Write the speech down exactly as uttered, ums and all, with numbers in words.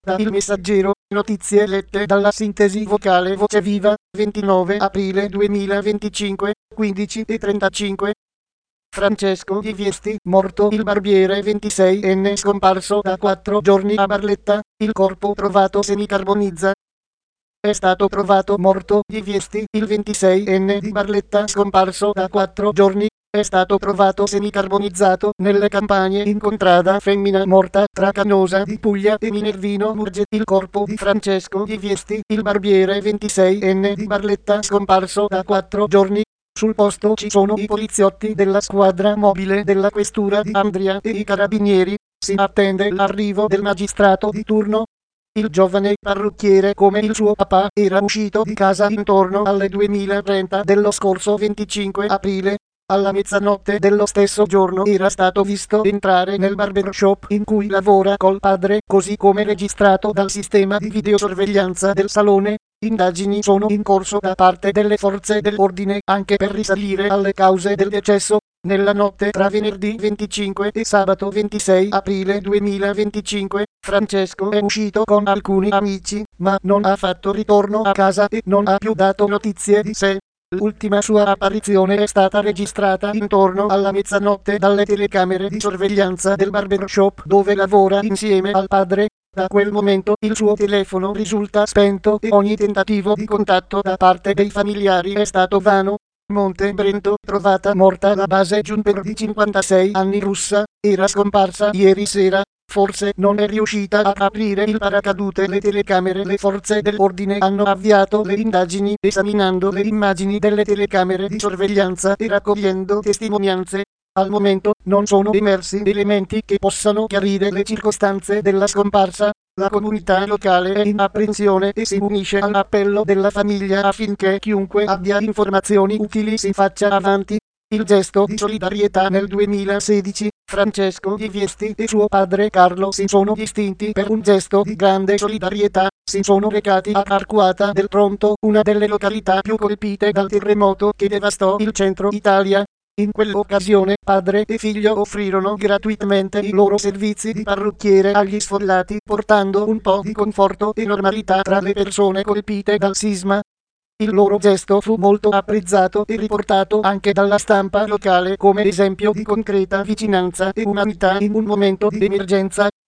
Da Il Messaggero, notizie lette dalla sintesi vocale Voce Viva, ventinove aprile duemilaventicinque, quindici e trentacinque. Francesco Di Viesti, morto il barbiere ventiseienne scomparso da quattro giorni a Barletta, il corpo trovato semicarbonizza. È stato trovato morto Di Viesti, il ventiseienne di Barletta scomparso da quattro giorni. È stato trovato semicarbonizzato nelle campagne in contrada femmina morta tra Canosa di Puglia e Minervino Murge. Il corpo di Francesco Di Viesti, il barbiere ventiseienne di Barletta scomparso da quattro giorni. Sul posto ci sono i poliziotti della squadra mobile della questura di Andria e i carabinieri. Si attende l'arrivo del magistrato di turno. Il giovane parrucchiere, come il suo papà, era uscito di casa intorno alle duemilatrenta dello scorso venticinque aprile. Alla mezzanotte dello stesso giorno era stato visto entrare nel barbershop in cui lavora col padre, così come registrato dal sistema di videosorveglianza del salone. Indagini sono in corso da parte delle forze dell'ordine anche per risalire alle cause del decesso. Nella notte tra venerdì venticinque e sabato ventisei aprile duemilaventicinque, Francesco è uscito con alcuni amici, ma non ha fatto ritorno a casa e non ha più dato notizie di sé. L'ultima sua apparizione è stata registrata intorno alla mezzanotte dalle telecamere di sorveglianza del barbershop dove lavora insieme al padre. Da quel momento il suo telefono risulta spento e ogni tentativo di contatto da parte dei familiari è stato vano. Monte Brento, trovata morta la base Jumper di cinquantasei anni russa, era scomparsa ieri sera. Forse non è riuscita a aprire il paracadute. Le telecamere. Le forze dell'ordine hanno avviato le indagini esaminando le immagini delle telecamere di sorveglianza e raccogliendo testimonianze. Al momento non sono emersi elementi che possano chiarire le circostanze della scomparsa. La comunità locale è in apprensione e si unisce all'appello della famiglia affinché chiunque abbia informazioni utili si faccia avanti. Il gesto di solidarietà. Nel duemilasedici, Francesco Di Viesti e suo padre Carlo si sono distinti per un gesto di grande solidarietà. Si sono recati a Arcuata del Tronto, una delle località più colpite dal terremoto che devastò il centro Italia. In quell'occasione padre e figlio offrirono gratuitamente i loro servizi di parrucchiere agli sfollati, portando un po' di conforto e normalità tra le persone colpite dal sisma. Il loro gesto fu molto apprezzato e riportato anche dalla stampa locale come esempio di concreta vicinanza e umanità in un momento di emergenza.